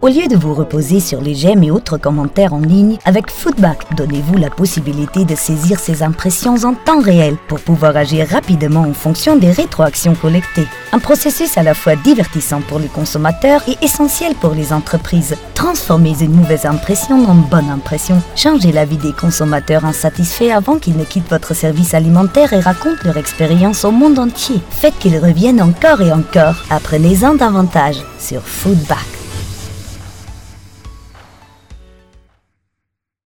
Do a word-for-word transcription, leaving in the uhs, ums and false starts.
Au lieu de vous reposer sur les j'aime et autres commentaires en ligne, avec Foodback, donnez-vous la possibilité de saisir ces impressions en temps réel pour pouvoir agir rapidement en fonction des rétroactions collectées. Un processus à la fois divertissant pour les consommateurs et essentiel pour les entreprises. Transformez une mauvaise impression en bonne impression. Changez la vie des consommateurs insatisfaits avant qu'ils ne quittent votre service alimentaire et racontent leur expérience au monde entier. Faites qu'ils reviennent encore et encore. Apprenez-en davantage sur Foodback.